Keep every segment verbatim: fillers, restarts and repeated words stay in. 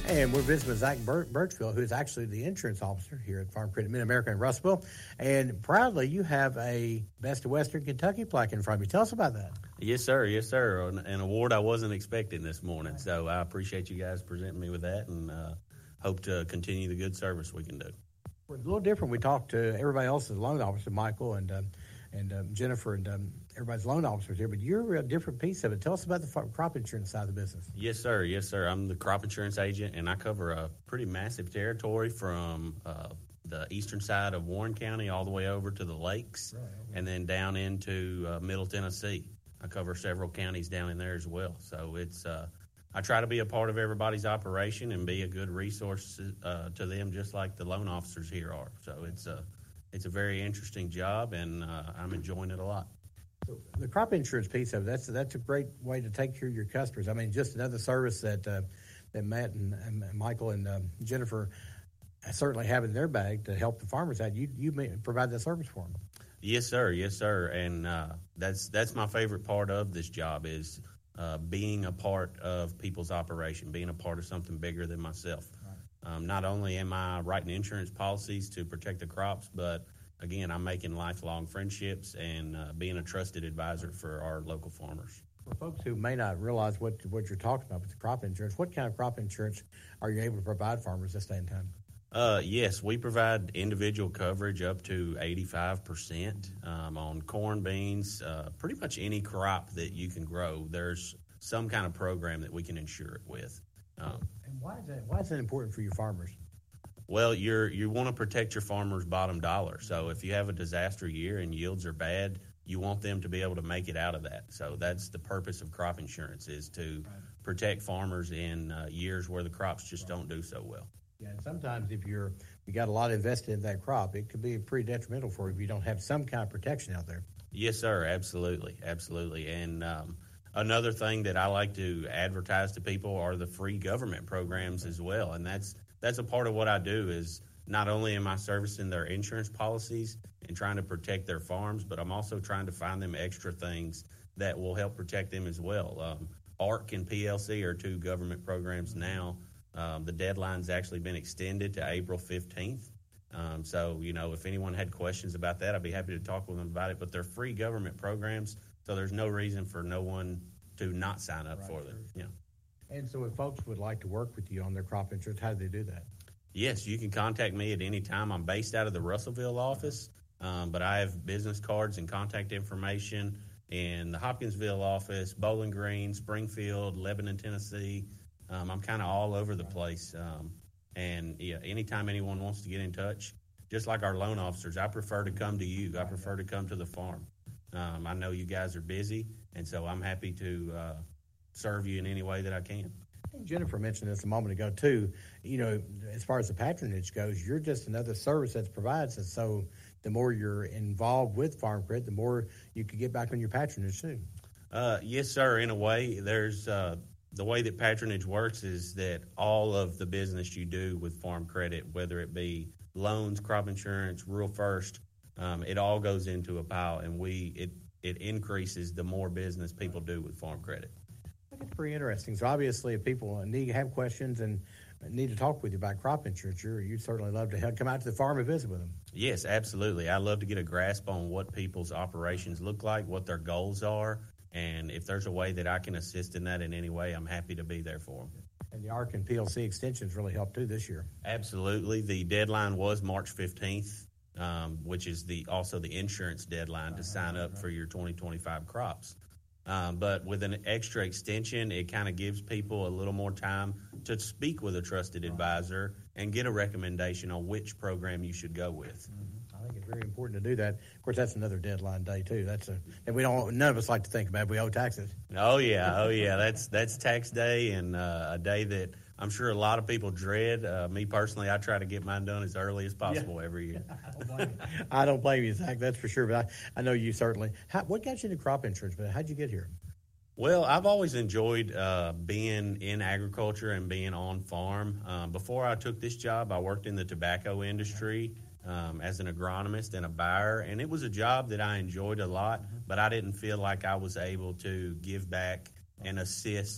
And we're visiting with Zach Bir- Birchfield, who is actually the insurance officer here at Farm Credit Mid-America in Russellville. And proudly, you have a Best of Western Kentucky plaque in front of you. Tell us about that. Yes, sir. Yes, sir. An, an award I wasn't expecting this morning. So I appreciate you guys presenting me with that, and uh, hope to continue the good service we can do. We're a little different. We talked to everybody else's loan officer, Michael and um, and um, Jennifer, and um, everybody's loan officers here, but you're a different piece of it. Tell us about the f- crop insurance side of the business. Yes, sir. Yes, sir. I'm the crop insurance agent, and I cover a pretty massive territory from uh, the eastern side of Warren County all the way over to the lakes, right, okay. and then down into uh, Middle Tennessee. I cover several counties down in there as well. So it's uh, I try to be a part of everybody's operation and be a good resource uh, to them, just like the loan officers here are. So it's a it's a very interesting job, and uh, I'm enjoying it a lot. The crop insurance piece of it, that's that's a great way to take care of your customers. I mean, just another service that uh, that Matt and, and Michael and um, Jennifer certainly have in their bag to help the farmers out. You you may provide that service for them. Yes, sir. Yes, sir. And uh, that's that's my favorite part of this job is uh, being a part of people's operation, being a part of something bigger than myself. Right. Um, not only am I writing insurance policies to protect the crops, but again, I'm making lifelong friendships and uh, being a trusted advisor for our local farmers. For folks who may not realize what what you're talking about with the crop insurance, what kind of crop insurance are you able to provide farmers this day and time? Uh, yes, we provide individual coverage up to eighty-five percent um, on corn, beans, uh, pretty much any crop that you can grow. There's some kind of program that we can insure it with. Um, and why is that? Why is that important for your farmers? Well, you're you want to protect your farmer's bottom dollar. So if you have a disaster year and yields are bad, you want them to be able to make it out of that. So that's the purpose of crop insurance, is to protect farmers in uh, years where the crops just don't do so well. Yeah, and sometimes if you're you got a lot invested in that crop, it could be pretty detrimental for you if you don't have some kind of protection out there. Yes, sir. Absolutely, absolutely. And um, another thing that I like to advertise to people are the free government programs as well, and that's that's a part of what I do. Is not only am I servicing their insurance policies and trying to protect their farms, but I'm also trying to find them extra things that will help protect them as well. Um, A R C and P L C are two government programs now. Um, the deadline's actually been extended to April fifteenth. Um, so, you know, if anyone had questions about that, I'd be happy to talk with them about it. But they're free government programs, so there's no reason for no one to not sign up right. for them. Yeah. And so if folks would like to work with you on their crop insurance, how do they do that? Yes, you can contact me at any time. I'm based out of the Russellville office, um, but I have business cards and contact information in the Hopkinsville office, Bowling Green, Springfield, Lebanon, Tennessee. Um, I'm kind of all over the place. Um, and, yeah, anytime anyone wants to get in touch, just like our loan officers, I prefer to come to you. I prefer to come to the farm. Um, I know you guys are busy, and so I'm happy to uh, serve you in any way that I can. Jennifer mentioned this a moment ago, too. You know, as far as the patronage goes, you're just another service that's provided. And so the more you're involved with Farm Credit, the more you can get back on your patronage, too. Uh, yes, sir. In a way, there's uh, the way that patronage works is that all of the business you do with Farm Credit, whether it be loans, crop insurance, Rural First, um, it all goes into a pile, and we it, it increases the more business people do with Farm Credit. It's pretty interesting. So obviously, if people need to have questions and need to talk with you about crop insurance, you're, you'd certainly love to have, come out to the farm and visit with them. Yes, absolutely. I love to get a grasp on what people's operations look like, what their goals are, and if there's a way that I can assist in that in any way, I'm happy to be there for them. And the A R C and P L C extensions really helped too this year. Absolutely. The deadline was March fifteenth, um, which is the also the insurance deadline to sign up for your twenty twenty-five crops. Um, but with an extra extension, it kind of gives people a little more time to speak with a trusted advisor and get a recommendation on which program you should go with. Mm-hmm. I think it's very important to do that. Of course, that's another deadline day too. That's a and we don't none of us like to think about it. We owe taxes. Oh yeah, oh yeah. That's that's tax day, and uh, a day that I'm sure a lot of people dread. Uh, me personally, I try to get mine done as early as possible yeah. every year. I don't blame you. I don't blame you, Zach. That's for sure. But I, I know you certainly. How, what got you into crop insurance? But how'd you get here? Well, I've always enjoyed uh, being in agriculture and being on farm. Um, before I took this job, I worked in the tobacco industry um, as an agronomist and a buyer, and it was a job that I enjoyed a lot, but I didn't feel like I was able to give back and assist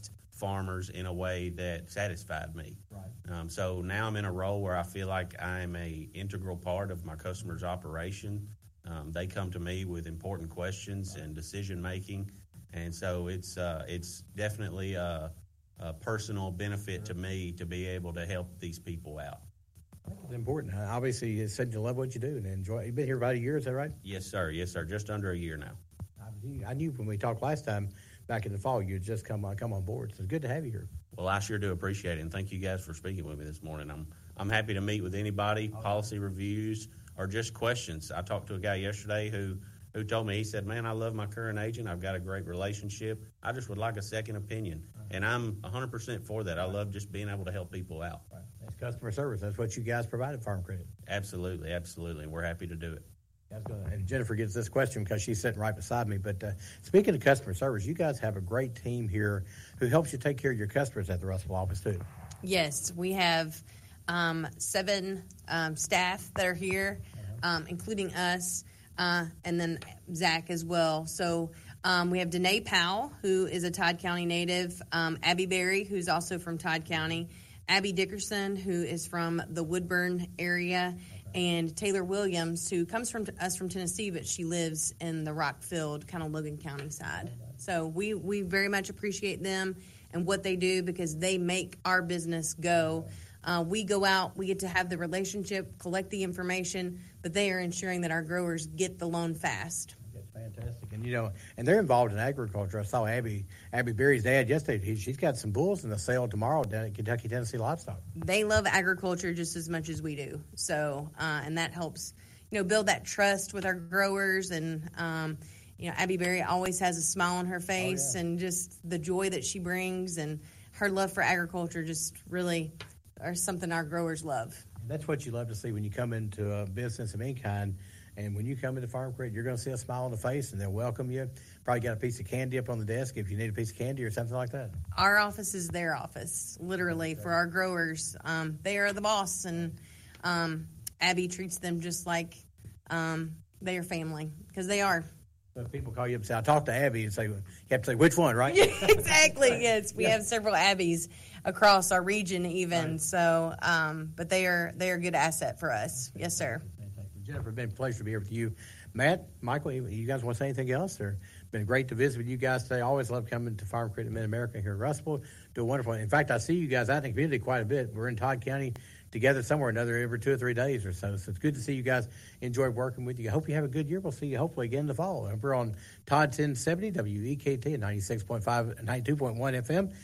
farmers in a way that satisfied me. Right. Um, so now I'm in a role where I feel like I'm a integral part of my customer's operation. Um, they come to me with important questions and decision making, and so it's uh, it's definitely a, a personal benefit to me to be able to help these people out. It's important. Uh, Obviously, you said you love what you do and enjoy. You've been here about a year, is that right? Yes, sir. Yes, sir. Just under a year now. I knew, I knew when we talked last time back in the fall, you'd just come on, come on board. So it's good to have you here. Well, I sure do appreciate it, and thank you guys for speaking with me this morning. I'm I'm happy to meet with anybody, policy reviews, or just questions. I talked to a guy yesterday who, who told me, he said, man, I love my current agent. I've got a great relationship. I just would like a second opinion. And I'm one hundred percent for that. I love just being able to help people out. Right. That's customer service. That's what you guys provide at Farm Credit. Absolutely, absolutely, and we're happy to do it. I was gonna, and Jennifer gets this question because she's sitting right beside me. But uh, speaking of customer service, you guys have a great team here who helps you take care of your customers at the Russell office, too. Yes, we have um, seven um, staff that are here, um, including us, uh, and then Zach as well. So um, we have Danae Powell, who is a Todd County native, um, Abby Berry, who's also from Todd County, Abby Dickerson, who is from the Woodburn area, and Taylor Williams, who comes from us from Tennessee, but she lives in the Rockfield, kind of Logan County side. So we, we very much appreciate them and what they do because they make our business go. Uh, we go out, we get to have the relationship, collect the information, but they are ensuring that our growers get the loan fast. That's fantastic. And, you know, and they're involved in agriculture. I saw Abby Abby Berry's dad yesterday. He, she's got some bulls in the sale tomorrow down at Kentucky Tennessee Livestock. They love agriculture just as much as we do. So, uh, and that helps, you know, build that trust with our growers. And, um, you know, Abby Berry always has a smile on her face, oh, yeah. and just the joy that she brings and her love for agriculture just really are something our growers love. That's what you love to see when you come into a business of any kind. And when you come into Farm Credit, you're going to see a smile on the face, and they'll welcome you. Probably got a piece of candy up on the desk if you need a piece of candy or something like that. Our office is their office, literally, for our growers. Um, they are the boss, and um, Abby treats them just like um, they are family, because they are. So people call you up and say, I talked to Abby, and say, you have to say, which one, right? Exactly, yes. We yeah. have several Abbies across our region even, right. so, um, but they are they are a good asset for us. Yes, sir. Jennifer, it's been a pleasure to be here with you. Matt, Michael, you guys want to say anything else? Or been great to visit with you guys today. I always love coming to Farm Credit Mid-America here in Russellville. Do a wonderful. In fact, I see you guys out in the community quite a bit. We're in Todd County together somewhere or another every two or three days or so. So it's good to see you guys. Enjoy working with you. I hope you have a good year. We'll see you hopefully again in the fall. And we're on Todd ten seventy, W E K T, at ninety-six point five, ninety-two point one F M.